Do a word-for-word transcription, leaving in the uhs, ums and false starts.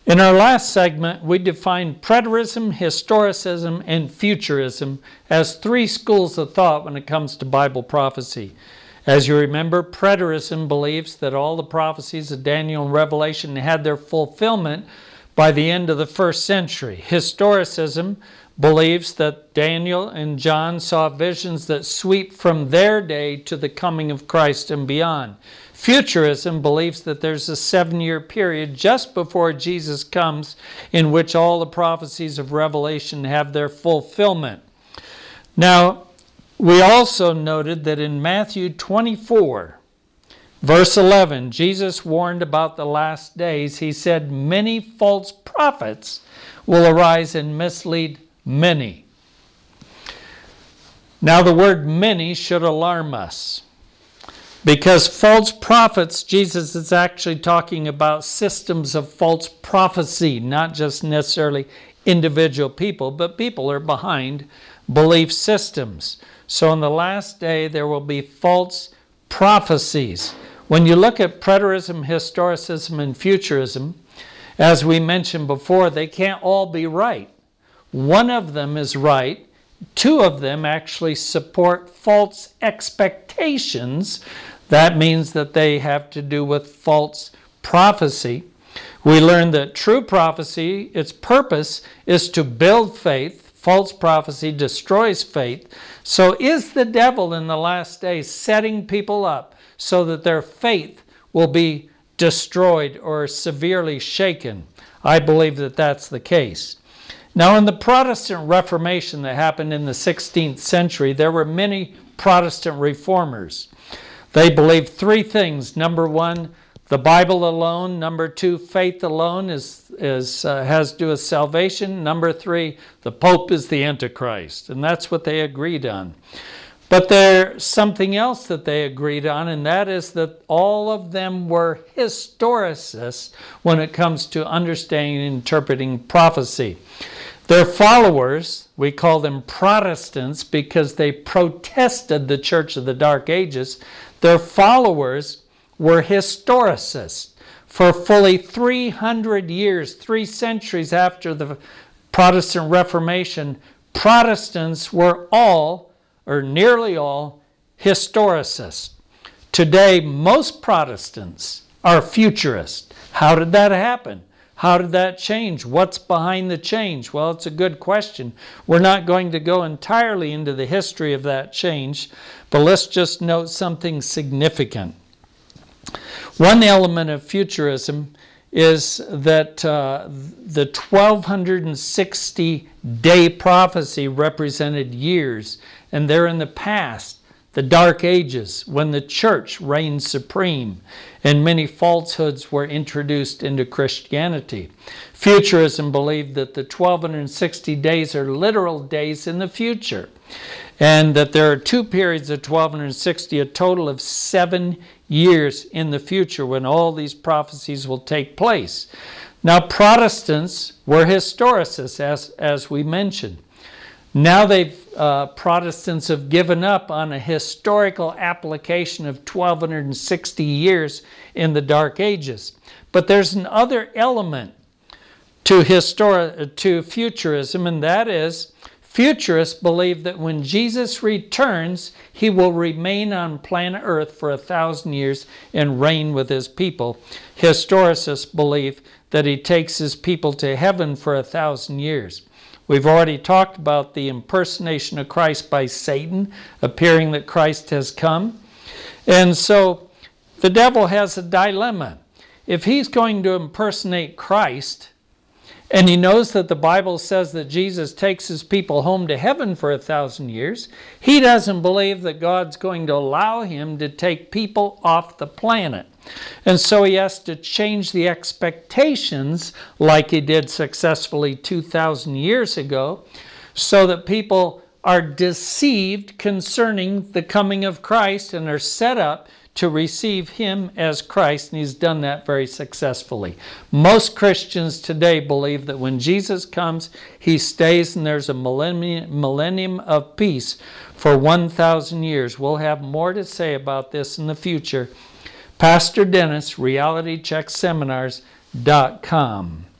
In our last segment, we defined preterism, historicism, and futurism as three schools of thought when it comes to Bible prophecy. As you remember, preterism believes that all the prophecies of Daniel and Revelation had their fulfillment by the end of the first century. Historicism believes that Daniel and John saw visions that sweep from their day to the coming of Christ and beyond. Futurism believes that there's a seven-year period just before Jesus comes in which all the prophecies of Revelation have their fulfillment. Now, we also noted that in Matthew twenty-four, verse eleven, Jesus warned about the last days. He said, many false prophets will arise and mislead many. Now, the word many should alarm us, because false prophets, Jesus is actually talking about systems of false prophecy, not just necessarily individual people, but people are behind belief systems. So in the last day, there will be false prophecies. When you look at preterism, historicism, and futurism, as we mentioned before, they can't all be right. One of them is right. Two of them actually support false expectations. That means that they have to do with false prophecy. We learned that true prophecy, its purpose is to build faith. False prophecy destroys faith. So is the devil in the last days setting people up so that their faith will be destroyed or severely shaken? I believe that that's the case. Now, in the Protestant Reformation that happened in the sixteenth century, there were many Protestant reformers. They believed three things. Number one, the Bible alone. Number two, faith alone is, is, uh, has to do with salvation. Number three, the Pope is the Antichrist. And that's what they agreed on. But there's something else that they agreed on, and that is that all of them were historicists when it comes to understanding and interpreting prophecy. Their followers, we call them Protestants because they protested the Church of the Dark Ages. Their followers were historicists. For fully three hundred years, three centuries after the Protestant Reformation, Protestants were all, or nearly all, historicists. Today, most Protestants are futurists. How did that happen? How did that change? What's behind the change? Well, it's a good question. We're not going to go entirely into the history of that change, but let's just note something significant. One element of futurism is that uh, the twelve sixty day prophecy represented years, and they're in the past, the Dark Ages, when the church reigned supreme and many falsehoods were introduced into Christianity. Futurism believed that the twelve sixty days are literal days in the future, and that there are two periods of twelve sixty, a total of seven years in the future when all these prophecies will take place. Now, Protestants were historicists, as, as we mentioned. Now they've uh, Protestants have given up on a historical application of twelve sixty years in the Dark Ages. But there's another element to histori- to futurism, and that is futurists believe that when Jesus returns, he will remain on planet Earth for a thousand years and reign with his people. Historicists believe that he takes his people to heaven for a thousand years. We've already talked about the impersonation of Christ by Satan, appearing that Christ has come. And so the devil has a dilemma. If he's going to impersonate Christ, and he knows that the Bible says that Jesus takes his people home to heaven for a thousand years, he doesn't believe that God's going to allow him to take people off the planet. And so he has to change the expectations like he did successfully two thousand years ago, so that people are deceived concerning the coming of Christ and are set up to receive him as Christ, and he's done that very successfully. Most Christians today believe that when Jesus comes, he stays and there's a millennium, millennium of peace for one thousand years. We'll have more to say about this in the future. Pastor Dennis, reality check seminars dot com.